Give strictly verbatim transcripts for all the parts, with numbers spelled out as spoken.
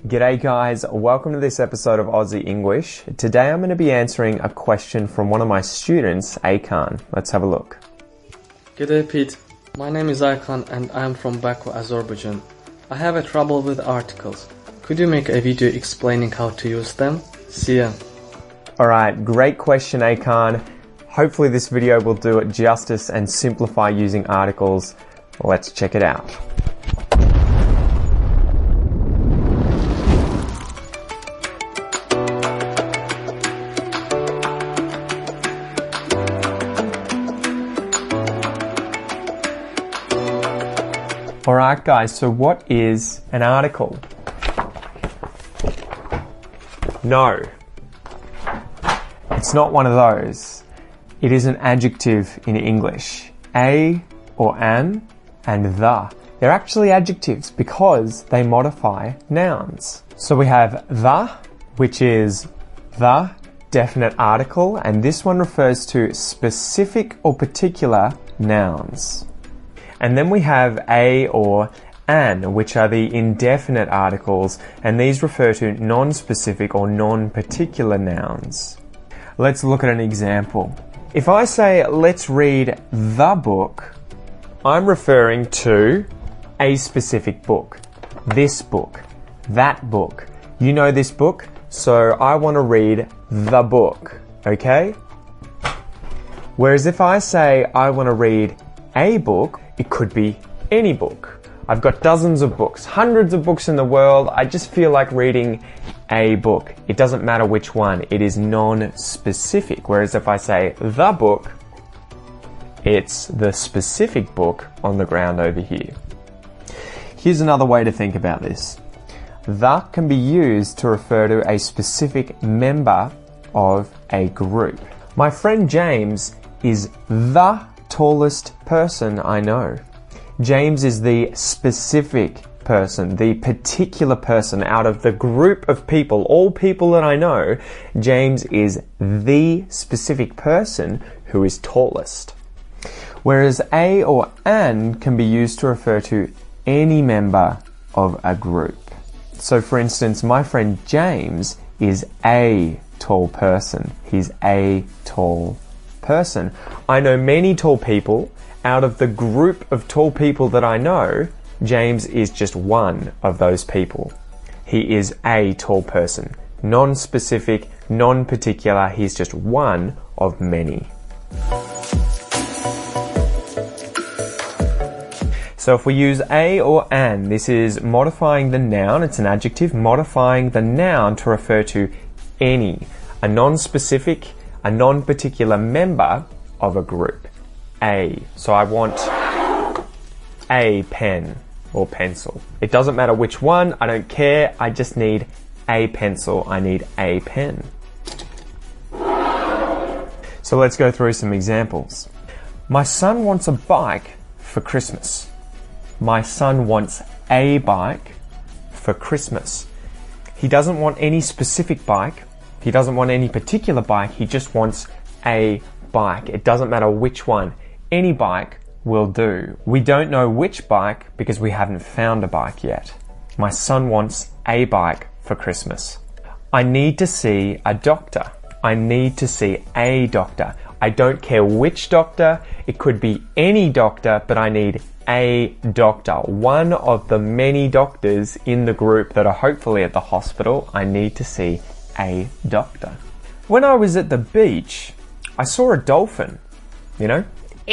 G'day guys, welcome to this episode of Aussie English. Today I'm going to be answering a question from one of my students, Akan. Let's have a look. G'day Pete, my name is Akan and I'm from Baku, Azerbaijan. I have a trouble with articles. Could you make a video explaining how to use them? See ya. Alright, great question Akan. Hopefully this video will do it justice and simplify using articles. Let's check it out. Alright guys, so what is an article? No, it's not one of those. It is an adjective in English. A or an and the. They're actually adjectives because they modify nouns. So we have the, which is the definite article, and this one refers to specific or particular nouns. And then we have a or an, which are the indefinite articles, and these refer to non-specific or non-particular nouns. Let's look at an example. If I say, let's read the book, I'm referring to a specific book. This book, that book. You know this book, so I want to read the book, okay? Whereas if I say I want to read a book, it could be any book. I've got dozens of books, hundreds of books in the world. I just feel like reading a book. It doesn't matter which one. It is non-specific. Whereas if I say the book, it's the specific book on the ground over here. Here's another way to think about this. The can be used to refer to a specific member of a group. My friend James is the tallest person I know. James is the specific person, the particular person out of the group of people, all people that I know. James is the specific person who is tallest. Whereas a or an can be used to refer to any member of a group. So for instance, my friend James is a tall person. He's a tall person. I know many tall people. Out of the group of tall people that I know, James is just one of those people. He is a tall person. Non-specific, non-particular, he's just one of many. So if we use a or an, this is modifying the noun. It's an adjective modifying the noun to refer to any, a non-specific, a non-particular member of a group. A. So I want a pen or pencil. It doesn't matter which one. I don't care. I just need a pencil. I need a pen. So let's go through some examples. My son wants a bike for Christmas. My son wants a bike for Christmas. He doesn't want any specific bike. He doesn't want any particular bike. He just wants a bike. It doesn't matter which one. Any bike will do. We don't know which bike because we haven't found a bike yet. My son wants a bike for Christmas. I need to see a doctor. I need to see a doctor. I don't care which doctor. It could be any doctor, but I need a doctor. One of the many doctors in the group that are hopefully at the hospital. I need to see a doctor. When I was at the beach, I saw a dolphin, you know?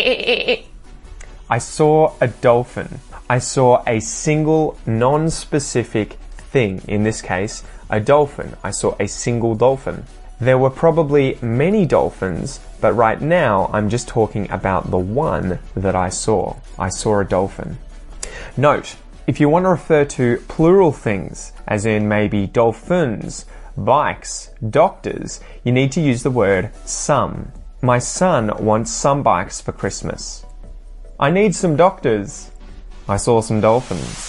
I saw a dolphin. I saw a single non-specific thing. In this case, a dolphin. I saw a single dolphin. There were probably many dolphins, but right now I'm just talking about the one that I saw. I saw a dolphin. Note, if you want to refer to plural things, as in maybe dolphins, bikes, doctors, you need to use the word some. My son wants some bikes for Christmas. I need some doctors. I saw some dolphins.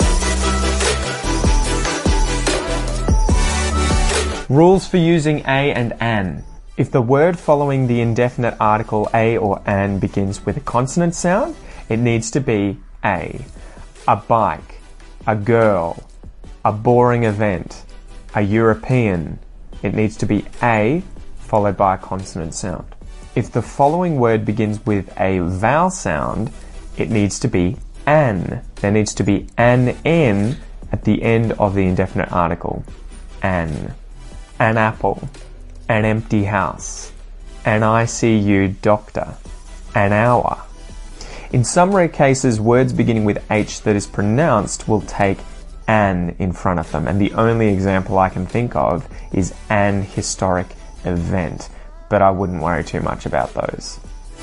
Rules for using a and an. If the word following the indefinite article a or an begins with a consonant sound, it needs to be a. A bike, a girl, a boring event, a European. It needs to be a followed by a consonant sound. If the following word begins with a vowel sound, it needs to be an. There needs to be an N at the end of the indefinite article. An. An apple. An empty house. An I C U doctor. An hour. In some rare cases, words beginning with H that is pronounced will take an in front of them, and the only example I can think of is an historic event, but I wouldn't worry too much about those.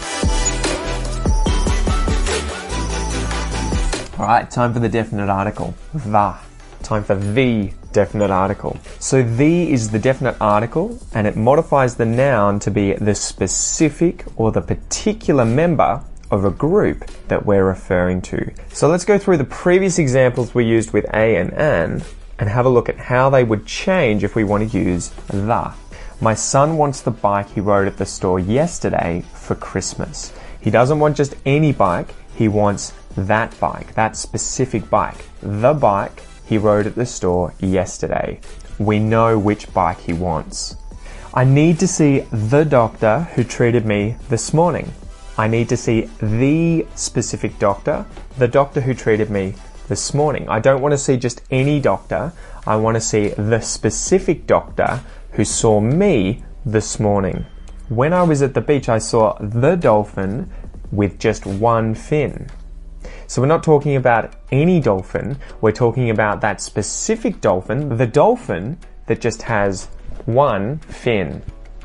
Alright, time for the definite article, the. Time for the definite article. So the is the definite article, and it modifies the noun to be the specific or the particular member of a group that we're referring to. So let's go through the previous examples we used with a and an and have a look at how they would change if we want to use the. My son wants the bike he rode at the store yesterday for Christmas. He doesn't want just any bike, he wants that bike, that specific bike. The bike he rode at the store yesterday. We know which bike he wants. I need to see the doctor who treated me this morning. I need to see the specific doctor, the doctor who treated me this morning. I don't want to see just any doctor. I want to see the specific doctor who saw me this morning. When I was at the beach, I saw the dolphin with just one fin. So we're not talking about any dolphin. We're talking about that specific dolphin, the dolphin that just has one fin.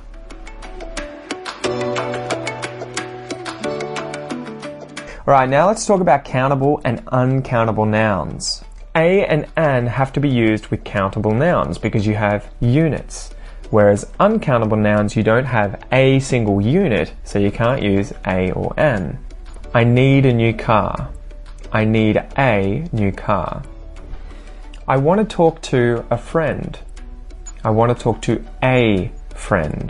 Alright, now let's talk about countable and uncountable nouns. A and an have to be used with countable nouns because you have units, whereas uncountable nouns you don't have a single unit, so you can't use a or an. I need a new car. I need a new car. I want to talk to a friend. I want to talk to a friend.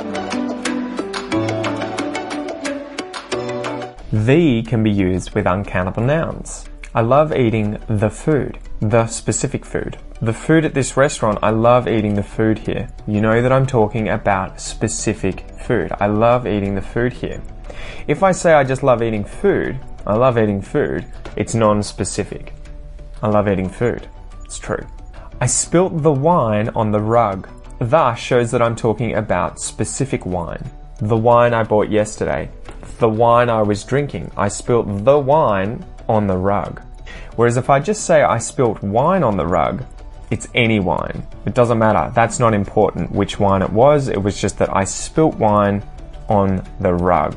The can be used with uncountable nouns. I love eating the food, the specific food. The food at this restaurant, I love eating the food here. You know that I'm talking about specific food. I love eating the food here. If I say I just love eating food, I love eating food, it's non-specific. I love eating food. It's true. I spilt the wine on the rug. The shows that I'm talking about specific wine. The wine I bought yesterday. The wine I was drinking. I spilt the wine on the rug. Whereas if I just say I spilt wine on the rug, it's any wine. It doesn't matter. That's not important which wine it was. It was just that I spilt wine on the rug.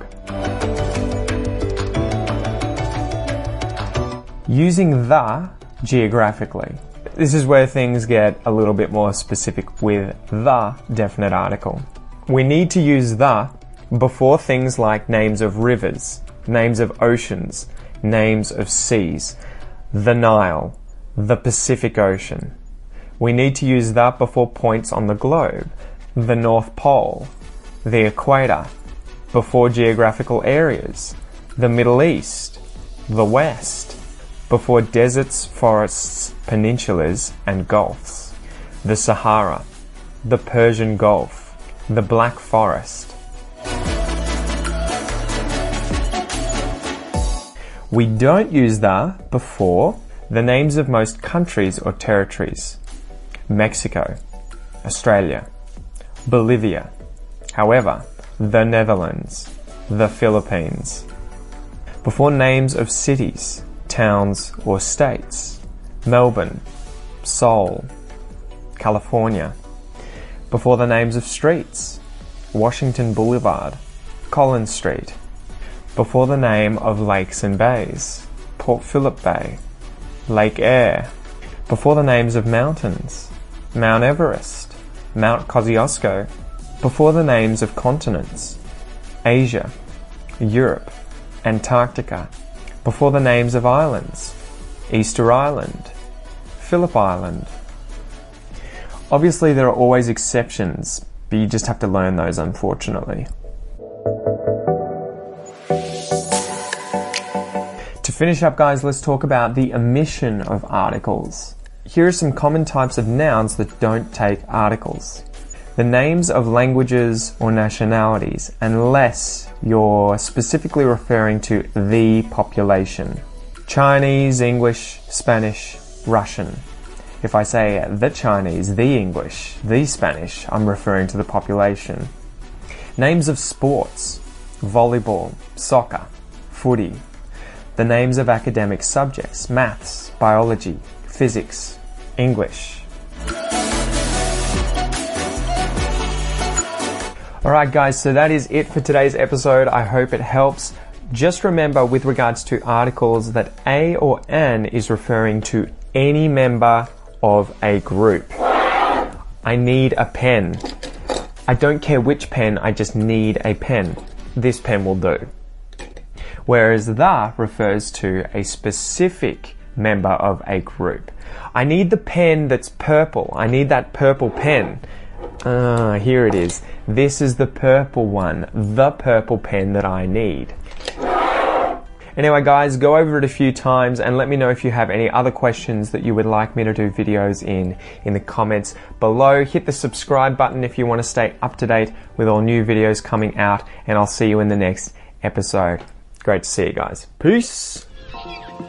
Using the geographically. This is where things get a little bit more specific with the definite article. We need to use the before things like names of rivers, names of oceans, names of seas, the Nile, the Pacific Ocean. We need to use that before points on the globe, the North Pole, the equator, before geographical areas, the Middle East, the West, before deserts, forests, peninsulas, and gulfs, the Sahara, the Persian Gulf, the Black Forest. We don't use the before the names of most countries or territories. Mexico, Australia, Bolivia. However, the Netherlands, the Philippines. Before names of cities, towns, or states. Melbourne, Seoul, California. Before the names of streets. Washington Boulevard, Collins Street. Before the name of lakes and bays. Port Phillip Bay, Lake Eyre. Before the names of mountains. Mount Everest, Mount Kosciuszko. Before the names of continents. Asia, Europe, Antarctica. Before the names of islands. Easter Island, Phillip Island. Obviously there are always exceptions, but you just have to learn those, unfortunately. To finish up, guys, let's talk about the omission of articles. here are some common types of nouns that don't take articles. The names of languages or nationalities, unless you're specifically referring to the population. Chinese, English, Spanish, Russian. If I say the Chinese, the English, the Spanish, I'm referring to the population. Names of sports, volleyball, soccer, footy. The names of academic subjects, maths, biology, physics, English. Alright guys, so that is it for today's episode. I hope it helps. Just remember with regards to articles that a or an is referring to any member of a group. I need a pen. I don't care which pen, I just need a pen. This pen will do. Whereas the refers to a specific member of a group. I need the pen that's purple. I need that purple pen. Ah, here it is. This is the purple one, the purple pen that I need. Anyway guys, go over it a few times and let me know if you have any other questions that you would like me to do videos in in the comments below. Hit the subscribe button if you want to stay up to date with all new videos coming out, and I'll see you in the next episode. Great to see you guys. Peace!